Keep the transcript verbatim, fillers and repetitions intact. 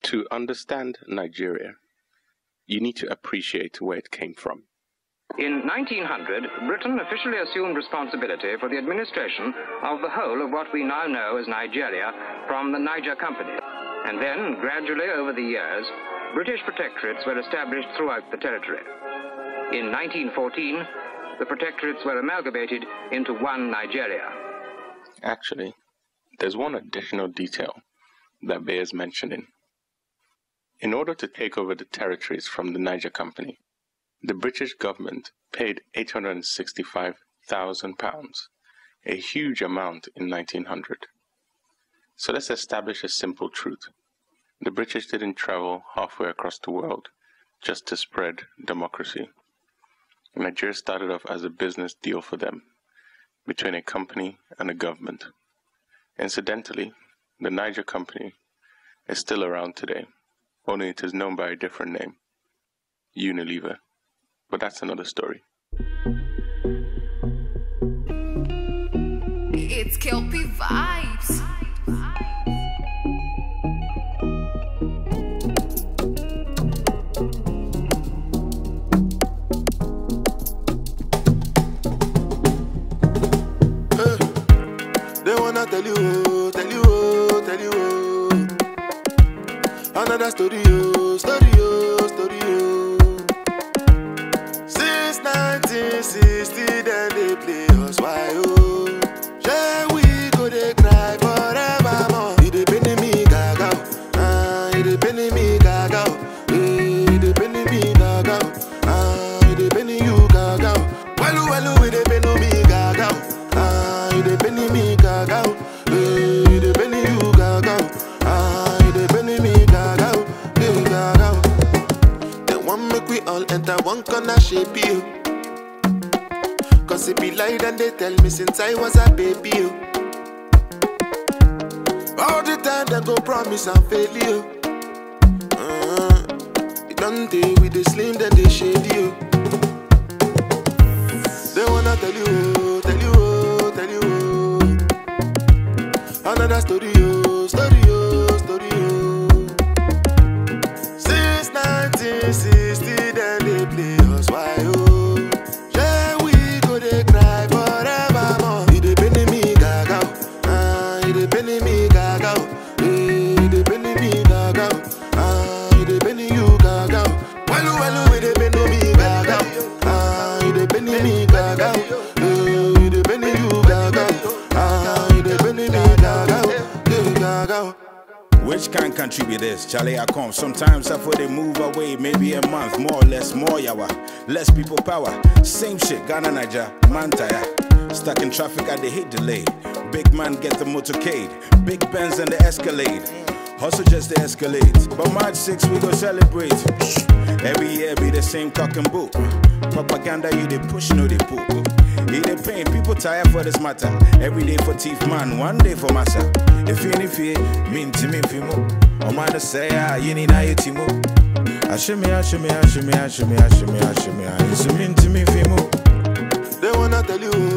To understand Nigeria, you need to appreciate where it came from. In nineteen hundred, Britain officially assumed responsibility for the administration of the whole of what we now know as Nigeria from the Niger Company. And then, gradually over the years, British protectorates were established throughout the territory. In nineteen fourteen, the protectorates were amalgamated into one Nigeria. Actually, there's one additional detail that bears mentioning. In order to take over the territories from the Niger Company, the British government paid eight hundred sixty-five thousand pounds, a huge amount in nineteen hundred. So let's establish a simple truth. The British didn't travel halfway across the world just to spread democracy. Nigeria started off as a business deal for them, between a company and a government. Incidentally, the Niger Company is still around today, only it is known by a different name, Unilever. But that's another story. It's Kelpie Vibes. Hey, they wanna tell you, tell you, tell you another story, story, story. Since nineteen sixty, then they play us why oh. Yeah, we go they cry forevermore. It depend me gaga, ah, it depend me gaga, it depend me gaga, ah, it depend you gaga. Well, well, it depend me gaga, ah, it depend me gaga, it depend you gaga, ah, it depend me gaga, gaga. They want make we all enter one corner shape you. Cause it be lied and they tell me since I was a baby you. All the time they go promise and fail you. uh, It don't day with the slim then they shade you. They wanna tell you, tell you, tell you another story, oh, story, oh, story, oh. Since nineteen sixty, then they play us why oh. Yeah, we go they cry forevermore. It depend me gaga, ah, it depend me gaga, it depend me gaga, ah, it depend you gaga. Well, well, it depend me gaga, ah, it depend me gaga, it depend you gaga, ah, it depend me gaga, gaga. Which kind of country be this? Charlie, I come. Sometimes I feel they move away, maybe a month, more or less, more yawa. Less people power. Same shit, Ghana, Niger, man tire. Stuck in traffic, I they hate delay. Big man get the motorcade. Big Benz and the Escalade. Hustle just to escalate. But March sixth, we go celebrate. Every year be the same cock and boot. Propaganda, you they push, no they poop. He they pain, people tired for this matter. Every day for teeth man, one day for massa. If you any fear, mean to me fimo. O man say ah, you need na yetimo. Ashimi, ashimi, ashimi, ashimi, ashimi, ashimi. It's mean to me fimo. They wanna tell you,